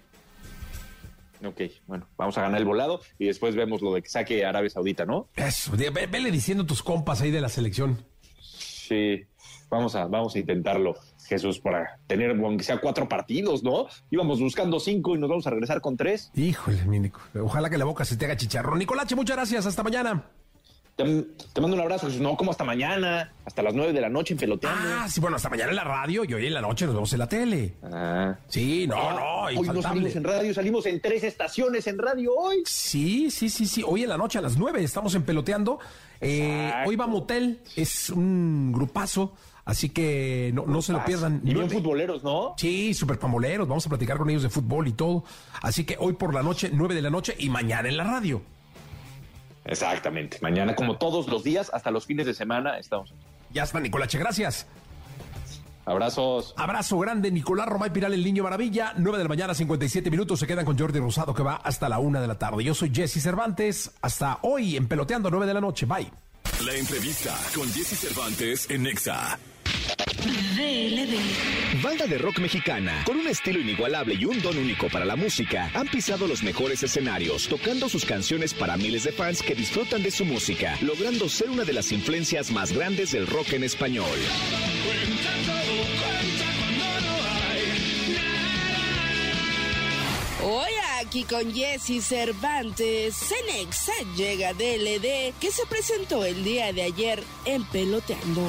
Ok, bueno, vamos a ganar el volado y después vemos lo de que saque Arabia Saudita, ¿no? Eso, ve- vele diciendo a tus compas ahí de la selección. Sí, Vamos a, vamos a intentarlo, Jesús, para tener, aunque sea cuatro partidos, ¿no? Íbamos buscando cinco y nos vamos a regresar con tres. Híjole, mi Nico. Ojalá que la boca se te haga chicharrón. Nicolache, muchas gracias. Hasta mañana. Te, te mando un abrazo, Jesús. No, como hasta mañana, hasta las nueve de la noche en Peloteando. Ah, sí, bueno, hasta mañana en la radio y hoy en la noche nos vemos en la tele. Ah. Sí, no, no, Hoy infaltable. no salimos en radio, salimos en tres estaciones en radio hoy. Sí, sí, sí, sí. Hoy en la noche a las nueve estamos en Peloteando. Eh, hoy va Motel, es un grupazo. Así que no, no se lo pierdan. Y bien futboleros, ¿no? Sí, súper pamboleros. Vamos a platicar con ellos de fútbol y todo. Así que hoy por la noche, nueve de la noche y mañana en la radio. Exactamente. Mañana, como todos los días, hasta los fines de semana, estamos. Ya está, Nicolache. Gracias. Abrazos. Abrazo grande, Nicolás Romay Piral, el Niño Maravilla. nueve de la mañana, cincuenta y siete minutos. Se quedan con Jordi Rosado, que va hasta la una de la tarde. Yo soy Jesse Cervantes. Hasta hoy en Peloteando, nueve de la noche. Bye. La entrevista con Jesse Cervantes en Nexa. V L D. Banda de rock mexicana, con un estilo inigualable y un don único para la música, han pisado los mejores escenarios, tocando sus canciones para miles de fans que disfrutan de su música, logrando ser una de las influencias más grandes del rock en español. Hoy aquí con Jesse Cervantes, Cenexa llega D L D, que se presentó el día de ayer en Peloteando.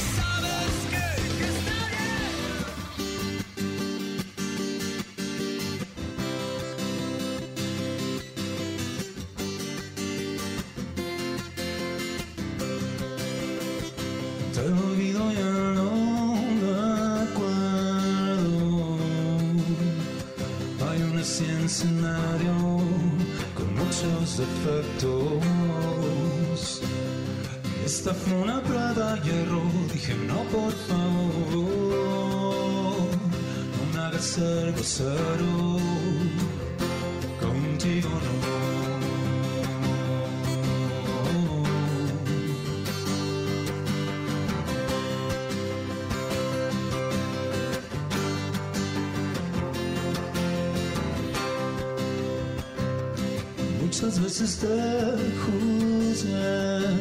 Te olvido, ya no me acuerdo. Hay un escenario con muchos defectos. Esta fue una prueba y error. Dije no, por favor, no me hagas algo cero. Contigo no. Muchas veces te juzgué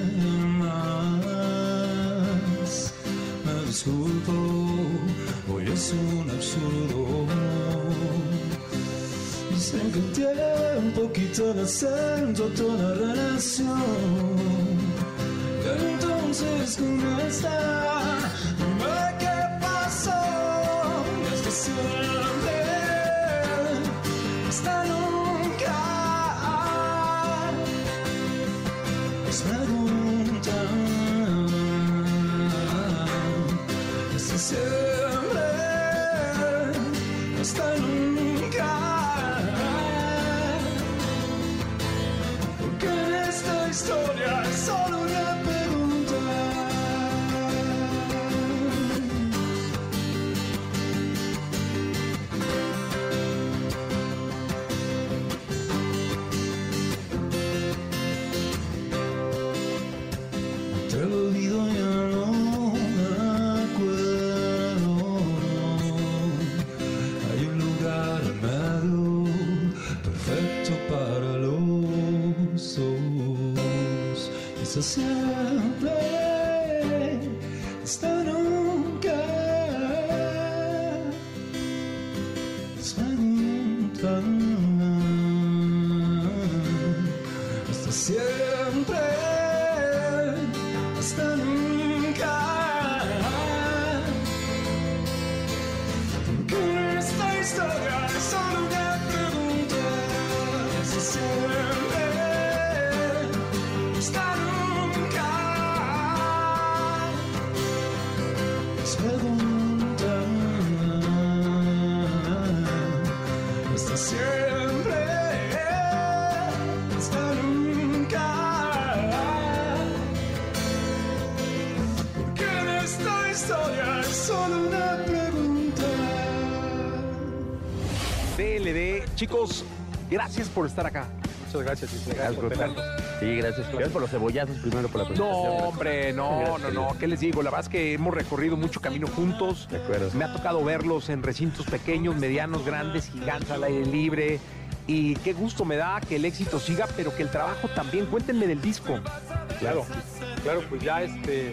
más. Me disculpo, hoy es un absurdo. Dicen que el tiempo quita el acento a toda relación. Pero entonces, ¿cómo está? Dime qué pasó. Desde siempre, hasta nunca. Preguntan desde siempre hasta nunca, porque en esta historia es solo una pregunta. Te olvido, ya no me acuerdo. Hay un lugar en medio perfecto para los dos. Está siempre, está nunca. Pregunta, está siempre. Hasta nunca, porque esta historia es solo una pregunta. Desde siempre, hasta nunca. Es pregunta, hasta siempre, hasta nunca. Esta historia es solo una pregunta. D L D, chicos, gracias por estar acá. Muchas gracias, sí, gracias por Sí, gracias. Gracias por los cebollazos primero por la No, presentación. hombre, no, Gracias, no, no. ¿Qué les digo? La verdad es que hemos recorrido mucho camino juntos. De acuerdo. Me ha tocado verlos en recintos pequeños, medianos, grandes, gigantes, al aire libre. Y qué gusto me da que el éxito siga, pero que el trabajo también. Cuéntenme del disco. Claro, claro, pues ya este,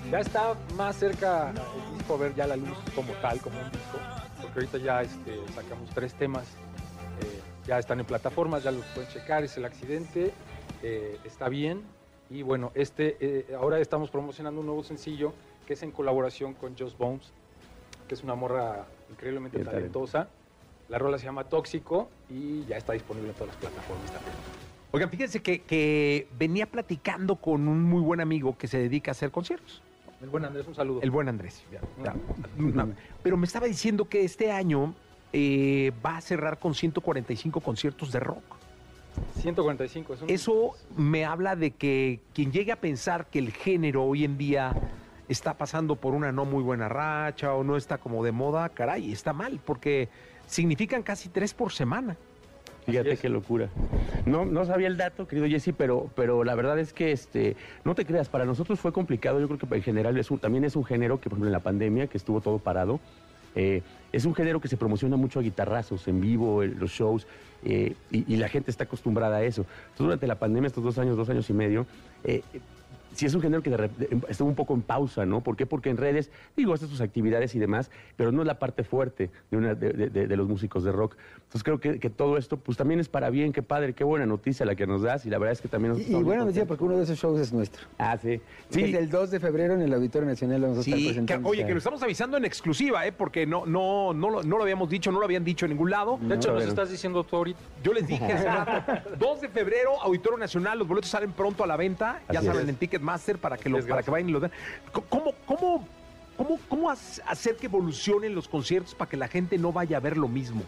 Ya está más cerca el disco a ver ya la luz como tal, como un disco, porque ahorita ya este, sacamos tres temas, eh, ya están en plataformas, ya los pueden checar, es El Accidente, eh, está bien, y bueno, este, eh, ahora estamos promocionando un nuevo sencillo que es en colaboración con Just Bones, que es una morra increíblemente bien talentosa. La rola se llama Tóxico y ya está disponible en todas las plataformas también. Oigan, fíjense que, que venía platicando con un muy buen amigo que se dedica a hacer conciertos. El buen Andrés, un saludo. El buen Andrés. Ya, ya. No, pero me estaba diciendo que este año eh, va a cerrar con ciento cuarenta y cinco conciertos de rock. ciento cuarenta y cinco. Es un... Eso me habla de que quien llegue a pensar que el género hoy en día está pasando por una no muy buena racha o no está como de moda, caray, está mal, porque significan casi tres por semana. Fíjate qué locura. No, no sabía el dato, querido Jesse, pero, pero la verdad es que este, no te creas, para nosotros fue complicado. Yo creo que en general es un, también es un género que, por ejemplo, en la pandemia, que estuvo todo parado, eh, es un género que se promociona mucho a guitarrazos en vivo, en los shows, eh, y, y la gente está acostumbrada a eso. Entonces, durante la pandemia, estos dos años, dos años y medio, eh, sí es un género que de re- estuvo un poco en pausa, ¿no? ¿Por qué? Porque en redes, digo, hace sus actividades y demás, pero no es la parte fuerte de, una, de, de, de los músicos de rock. Entonces creo que, que todo esto, pues también es para bien, qué padre, qué buena noticia la que nos das, y la verdad es que también... Nos Y, y buena noticia porque uno de esos shows es nuestro. Ah, sí. Sí. Es el dos de febrero en el Auditorio Nacional, vamos a estar Sí, que, presentando. oye, esta- que lo estamos avisando en exclusiva, ¿eh? Porque no, no, no, lo, no lo habíamos dicho, no lo habían dicho en ningún lado. De hecho, nos estás diciendo tú ahorita. Yo les dije hace rato, dos de febrero, Auditorio Nacional, los boletos salen pronto a la venta, ya Así saben, es. en Ticketmaster para que, lo, Es para que vayan y lo den. ¿Cómo, cómo, cómo, cómo hacer que evolucionen los conciertos para que la gente no vaya a ver lo mismo?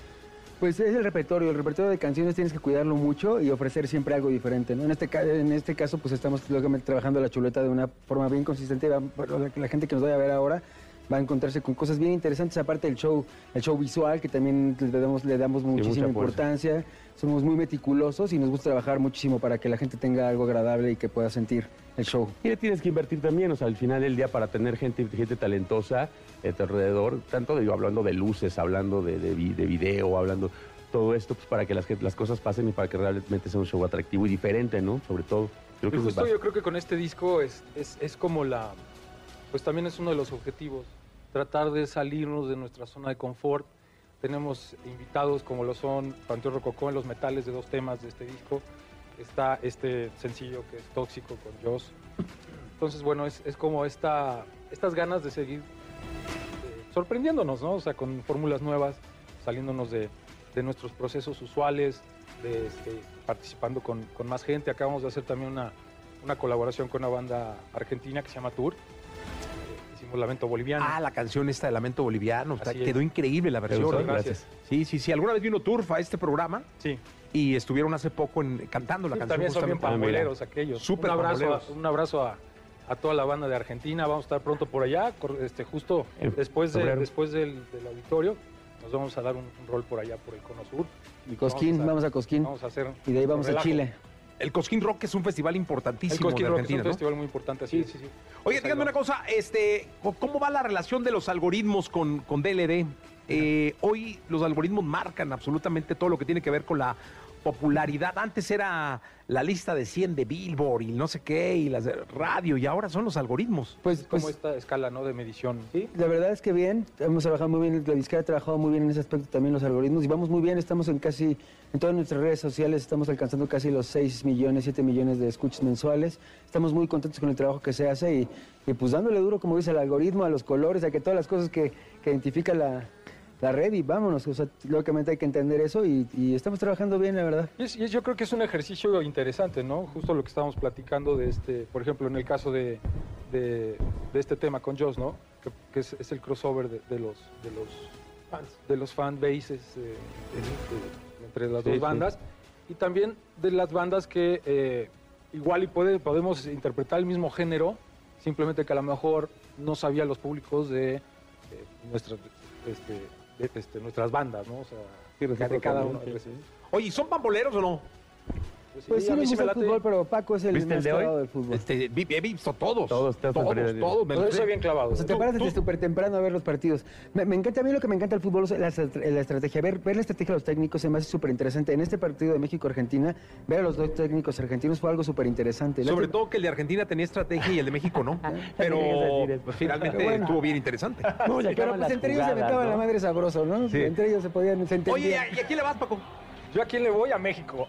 Pues es el repertorio, el repertorio de canciones tienes que cuidarlo mucho y ofrecer siempre algo diferente, ¿no? En este, ca- en este caso, pues estamos lógicamente trabajando la chuleta de una forma bien consistente. Va- La, la gente que nos vaya a ver ahora va a encontrarse con cosas bien interesantes, aparte del show, el show visual, que también le damos, le damos muchísima mucha fuerza. importancia. Somos muy meticulosos y nos gusta trabajar muchísimo para que la gente tenga algo agradable y que pueda sentir el show. Y le tienes que invertir también, o sea, al final del día para tener gente, gente talentosa a tu alrededor, tanto digo, hablando de luces, hablando de, de, vi- de video, hablando todo esto, pues para que las, las cosas pasen y para que realmente sea un show atractivo y diferente, ¿no? Sobre todo. Creo que Y eso es justo básico. yo creo que con este disco es, es, es como la, pues también es uno de los objetivos, tratar de salirnos de nuestra zona de confort. Tenemos invitados como lo son Panteón Rococó en los metales de dos temas de este disco. Está este sencillo que es Tóxico con Joss. Entonces, bueno, es, es como esta, estas ganas de seguir eh, sorprendiéndonos, ¿no? O sea, con fórmulas nuevas, saliéndonos de, de nuestros procesos usuales, de, este, participando con, con más gente. Acabamos de hacer también una, una colaboración con una banda argentina que se llama Tour. Eh, hicimos Lamento Boliviano. Ah, la canción esta de Lamento Boliviano, está- Así es. quedó increíble la versión. gustó? ¿eh? Gracias. Sí, sí, sí. ¿Alguna vez vino Turf a este programa? Sí. Y estuvieron hace poco en, cantando la Sí, canción. también son bien justamente. pamboleros aquellos. Súper un abrazo, pamboleros. a, un abrazo a, a toda la banda de Argentina. Vamos a estar pronto por allá, cor- este, justo En después, de, febrero. después del, del auditorio. Nos vamos a dar un, un rol por allá, por el Cono Sur. Y Cosquín, vamos a Cosquín. Vamos a hacer Y de ahí vamos a relajo. Chile. El Cosquín Rock es un festival El importantísimo Cosquín de Rock es Argentina, un ¿no? festival muy importante, así sí, sí, sí. Oye, Pues ahí díganme una vamos. cosa, este, ¿cómo va la relación de los algoritmos con, con D L D? Eh, hoy los algoritmos marcan absolutamente todo lo que tiene que ver con la popularidad. Antes era la lista de cien de Billboard y no sé qué, y las de radio, y ahora son los algoritmos. Pues, Como pues esta escala, ¿no? De medición. sí, la verdad es que bien, hemos trabajado muy bien, la disquera ha trabajado muy bien en ese aspecto también los algoritmos y vamos muy bien, estamos en casi, en todas nuestras redes sociales estamos alcanzando casi los seis millones, siete millones de escuchas mensuales, estamos muy contentos con el trabajo que se hace y, y pues dándole duro, como dice, al algoritmo, a los colores, a que todas las cosas que, que identifica la, la red y vámonos, o sea, lógicamente hay que entender eso y, y estamos trabajando bien, la verdad. Y es- y es- yo creo que es un ejercicio interesante, ¿no? Justo lo que estábamos platicando de este, por ejemplo, en el caso de, de, de este tema con Joss, ¿no? Que, que es, es el crossover de, de los de los fans, de los fan bases eh, de- de- entre las Sí, dos sí. bandas y también de las bandas que eh, igual y puede, podemos interpretar el mismo género, simplemente que a lo mejor no sabían los públicos de eh, nuestras este, de, este, nuestras bandas, ¿no? O sea, de cada uno. Oye, ¿son pamboleros o no? Pues sí, Pues sí a mí me sí gusta me el late. fútbol, pero Paco es el ¿Viste más el de hoy? clavado del fútbol. Este, vi- he visto todos. Todos, todos, todos, todos. todos. me Yo los- soy bien clavado. O sea, te Tú- paras tú- desde súper temprano a ver los partidos. Me, me encanta, a mí lo que me encanta el fútbol es la, la estrategia. Ver, ver la estrategia de los técnicos se me hace súper interesante. En este partido de México-Argentina, ver a los dos técnicos argentinos fue algo súper interesante. Sobre todo que el de Argentina tenía estrategia y el de México no. Pero pues, finalmente Pero bueno. estuvo bien interesante. No, ya pero pues entre ellos se aventaban la madre sabroso, ¿no? Sí. Entre ellos se podían, se entendían. Oye, ¿y a quién le vas, Paco? ¿Yo a quién le voy? A México.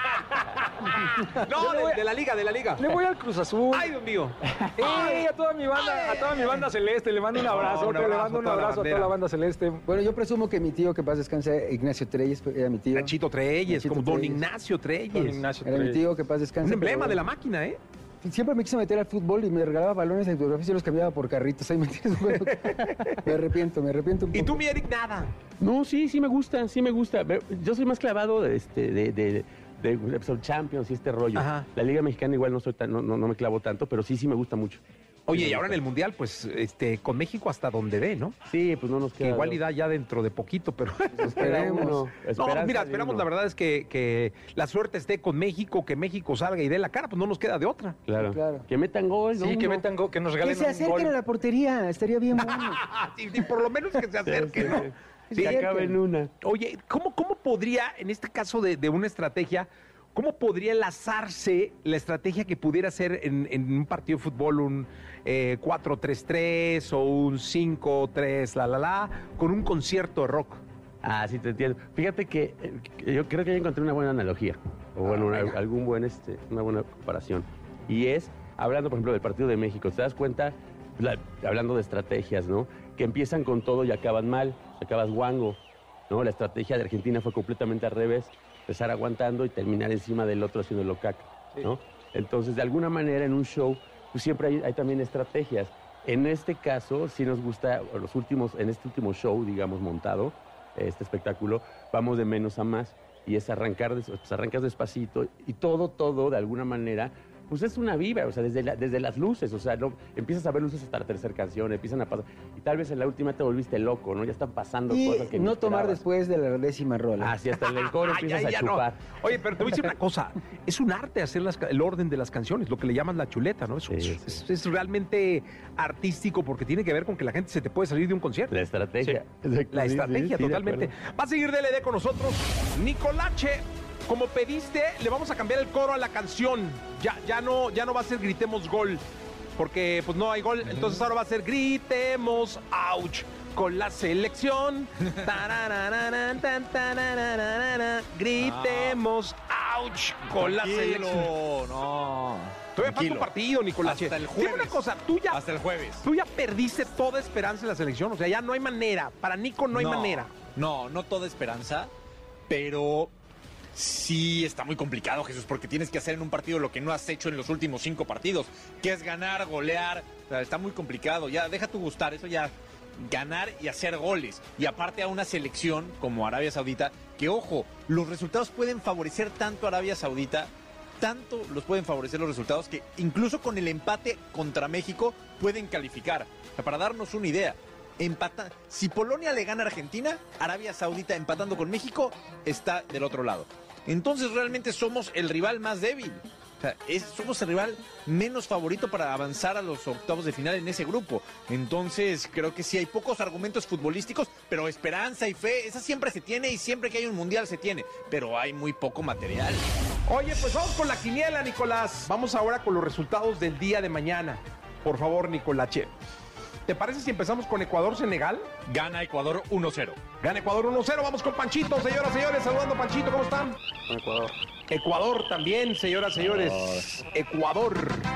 No, de, de la liga, de la liga. Le voy al Cruz Azul. Ay, Dios mío. ¡Ey! A toda mi banda, a toda mi banda celeste, le mando un abrazo, un le abrazo mando un a toda la abrazo a toda la banda celeste. Bueno, yo presumo que mi tío, que paz descanse, Ignacio Treyes, era mi tío. Nachito Treyes, Nachito como Don Treyes. Ignacio Treyes. Don Ignacio Era mi Treyes. tío, que paz descanse. Un emblema pero de la bueno. máquina, ¿eh? Siempre me quiso meter al fútbol y me regalaba balones de autografía y yo los cambiaba por carritos. Ahí me tienes, bueno, me arrepiento, me arrepiento un poco. ¿Y tú, mi Eric, nada? No, sí, sí me gusta, sí me gusta. Ve- Yo soy más clavado de, este, de, de, de, de Epson Champions y este rollo. Ajá. La Liga Mexicana igual no, soy tan, no, no, no me clavo tanto, pero sí, sí me gusta mucho. Oye, y ahora en el Mundial, pues, este, con México hasta donde dé, ¿no? Sí, pues no nos Que queda. igual y da ya dentro de poquito, pero... Esperemos. uno. No, Esperanza mira, de esperamos, uno. la verdad es que, que la suerte esté con México, que México salga y dé la cara, pues no nos queda de otra. Claro. Claro. Que metan gol, ¿no? Sí, que Uno. metan go- que nos Que regalen se un acerquen gol. a la portería, estaría bien bueno. Sí, sí, por lo menos que se acerque, ¿no? Sí, que acabe en una. Oye, ¿cómo, cómo podría, en este caso de, de una estrategia, cómo podría enlazarse la estrategia que pudiera ser en, en un partido de fútbol, un eh, cuatro tres tres o un cinco tres la la la, con un concierto de rock? Ah, sí, te entiendo. Fíjate que eh, que yo creo que ya encontré una buena analogía, o bueno, una- algún buen, este, una buena comparación. Y es, hablando, por ejemplo, del partido de México, ¿te das cuenta? La- hablando de estrategias, ¿no? Que empiezan con todo y acaban mal, acabas guango, ¿no? La estrategia de Argentina fue completamente al revés, empezar aguantando y terminar encima del otro haciéndolo caca, ¿no? Entonces, de alguna manera, en un show, pues siempre hay, hay también estrategias. En este caso, sí nos gusta, o los últimos, en este último show, digamos, montado, este espectáculo, vamos de menos a más. Y es arrancar, des- pues arrancas despacito y todo, todo, de alguna manera, pues es una vibra, o sea, desde, la- desde las luces, o sea, no, empiezas a ver luces hasta la tercera canción, empiezan a pasar, y tal vez en la última te volviste loco, ¿no? Ya están pasando Y cosas que ni no tomar esperabas. después de la décima rola. Ah, sí, hasta el coro Ay, empiezas ay, a ya no. chupar. Oye, pero te voy a decir una cosa, es un arte hacer las ca- el orden de las canciones, lo que le llaman la chuleta, ¿no? Es, Sí, sí. es- es realmente artístico porque tiene que ver con que la gente se te puede salir de un concierto. La estrategia. La Sí, sí, estrategia, sí, de totalmente. acuerdo. Va a seguir D L D con nosotros. Nicolache, como pediste, le vamos a cambiar el coro a la canción. Ya, ya no, ya no va a ser gritemos gol, porque pues no hay gol. Entonces ahora va a ser gritemos ouch con la selección. Tarararán, tan, tarararán, gritemos ouch con la Tranquilo, selección. no. Todavía falta un Tranquilo. partido, Nicolache. Hasta el Dime jueves. una cosa, tú ya, Hasta el jueves. tú ya perdiste toda esperanza en la selección. O sea, ya no hay manera. Para Nico no hay manera. No, no toda esperanza, pero sí está muy complicado, Jesús, porque tienes que hacer en un partido lo que no has hecho en los últimos cinco partidos, que es ganar, golear. O sea, está muy complicado. Ya, deja tu gustar, eso ya. Ganar y hacer goles. Y aparte a una selección como Arabia Saudita, que ojo, los resultados pueden favorecer tanto a Arabia Saudita, tanto los pueden favorecer los resultados, que incluso con el empate contra México pueden calificar. O sea, para darnos una idea, empata, si Polonia le gana a Argentina, Arabia Saudita empatando con México está del otro lado. Entonces realmente somos el rival más débil. O sea, es- somos el rival menos favorito para avanzar a los octavos de final en ese grupo. Entonces creo que sí hay pocos argumentos futbolísticos, pero esperanza y fe, esa siempre se tiene y siempre que hay un mundial se tiene. Pero hay muy poco material. Oye, pues vamos con la quiniela, Nicolás. Vamos ahora con los resultados del día de mañana. Por favor, Nicolache. ¿Te parece si empezamos con Ecuador-Senegal? Gana Ecuador uno cero. Gana Ecuador uno cero. Vamos con Panchito, señoras, señores. Saludando a Panchito, ¿cómo están? Con Ecuador. Ecuador también, señoras, señores. Ecuador.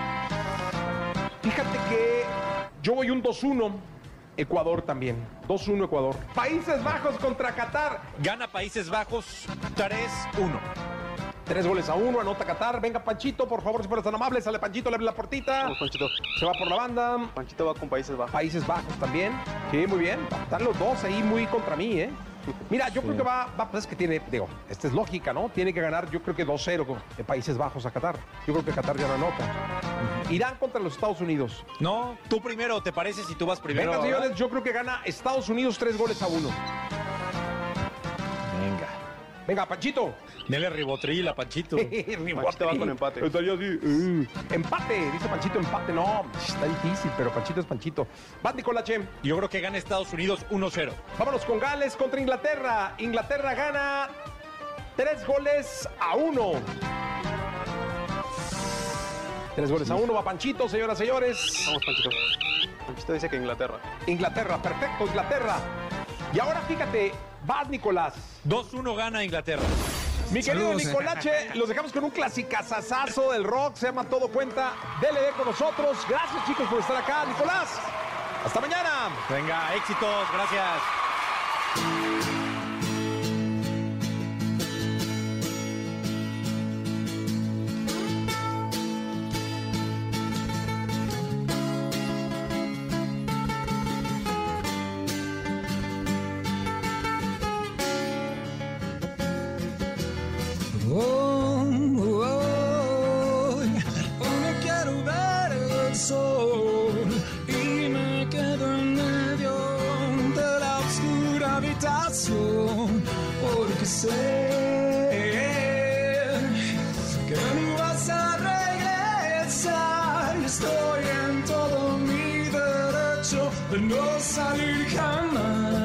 Fíjate que yo voy un dos uno. Ecuador también. dos uno Ecuador. Países Bajos contra Qatar. Gana Países Bajos tres uno. Tres goles a uno, anota Qatar. Venga, Panchito, por favor, si fueras tan amable. Sale Panchito, le abre la puertita. Vamos, Panchito. Se va por la banda. Panchito va con Países Bajos. Países Bajos también. Sí, muy bien. Están los dos ahí muy contra mí, ¿eh? Mira, yo creo que va, va, pues es que tiene, digo, esta es lógica, ¿no? Tiene que ganar, yo creo que dos cero de Países Bajos a Qatar. Yo creo que Qatar ya no anota. Irán contra los Estados Unidos. No, tú primero, ¿te parece si tú vas primero? Venga, ahora? señores, yo creo que gana Estados Unidos tres goles a uno. Venga. Venga, Panchito. Dele ribotril a Panchito. Ribotril. Panchito va con empate. Estaría así. uh. Empate, dice Panchito, empate. No, está difícil, pero Panchito es Panchito. Vas, Nicolache. Yo creo que gana Estados Unidos uno cero. Vámonos con Gales contra Inglaterra. Inglaterra gana tres goles a uno. Tres goles a uno. Va Panchito, señoras y señores. Vamos, Panchito. Panchito dice que Inglaterra. Inglaterra, perfecto, Inglaterra. Y ahora fíjate, vas, Nicolás. dos uno gana Inglaterra. Mi querido Saludos. Nicolache, los dejamos con un clasicazazazo del rock, se llama Todo Cuenta. D L D con nosotros. Gracias, chicos, por estar acá. Nicolás, hasta mañana. Venga, éxitos, gracias. Oh, oh, hoy no quiero ver el sol y me quedo en medio de la oscura habitación porque sé que no vas a regresar y estoy en todo mi derecho de no salir jamás.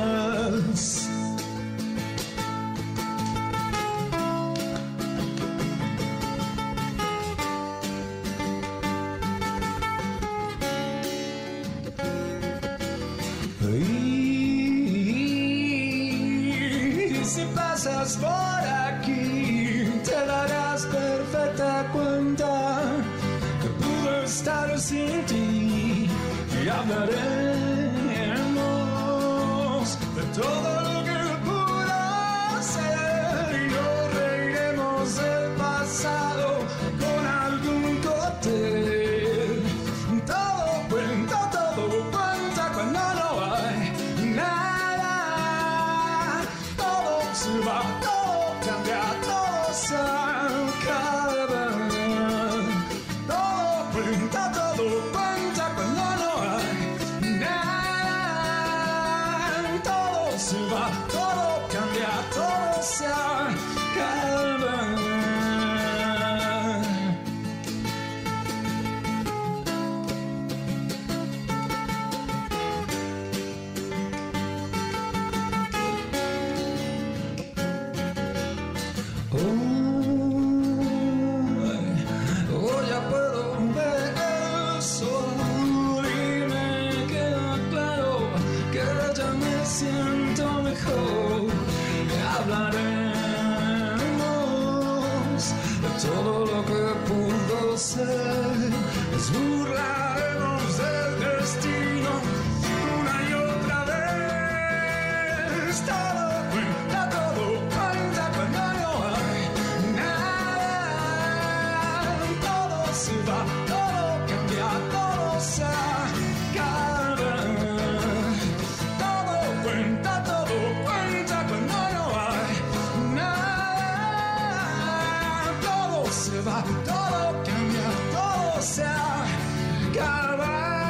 Y si pasas por aquí, te darás perfecta cuenta que pude estar sin ti y hablaremos de todo lo que pudo ser y nos reiremos del pasado con algún cóctel. Todo cuenta, todo cuenta cuando no hay nada. Todo se va, todo cambia, todo se acaba. Todo cuenta, todo cuenta cuando no hay nada. Todo se va, todo cambia, todo se acaba. Hoy ya puedo ver el sol y me queda claro que ya me siento mejor. Hablaremos de todo lo que pudo ser, nos burlaremos del destino una y otra vez. Todo cuenta, todo cuenta cuando no hay nada. Todo se va, todo cambia, todo se acaba. Todo cuenta, todo cuenta cuando no hay nada. Todo se va, todo cambia, todo se acaba.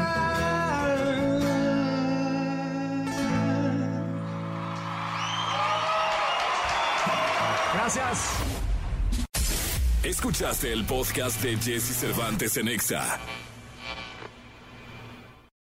Gracias. Escuchaste el podcast de Jesse Cervantes en Exa.